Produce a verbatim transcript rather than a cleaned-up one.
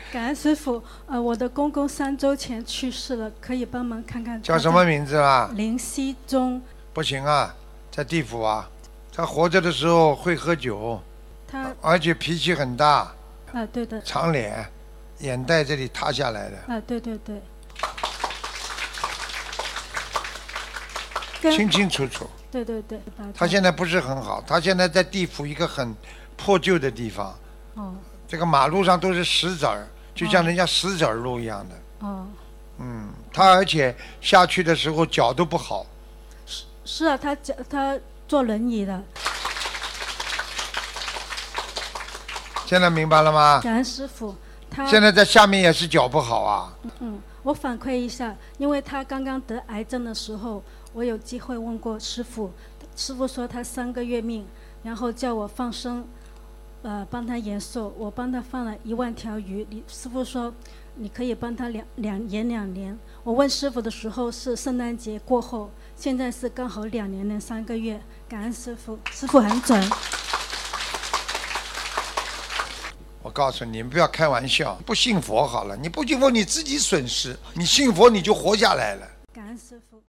感恩师傅，呃，我的公公三周前去世了，可以帮忙看看。 叫什么名字啊？ 林熙忠。 不行啊，在地府啊。他活着的时候会喝酒， 他而且脾气很大。啊、 呃，对的。 长脸，眼袋这里塌下来的。 啊、呃，对对对。 清清楚楚。 对对对。 他现在不是很好，他现在在地府一个很破旧的地方。 哦。 这个马路上都是石子儿，就像人家石子儿路一样的。 哦。 嗯，他而且下去的时候脚都不好。 是是啊，他脚他坐轮椅的。 现在明白了吗？ 感恩师傅，他现在在下面也是脚不好啊。 嗯，我反馈一下，因为他刚刚得癌症的时候，我有机会问过师傅，师傅说他三个月命，然后叫我放生，呃，帮他延寿，我帮他放了一万条鱼，你师傅说你可以帮他两两延两年。我问师傅的时候是圣诞节过后，现在是刚好两年零三个月，感恩师傅，师傅很准。 我告诉你，你不要开玩笑，不信佛好了，你不信佛你自己损失，你信佛你就活下来了。 感恩师傅。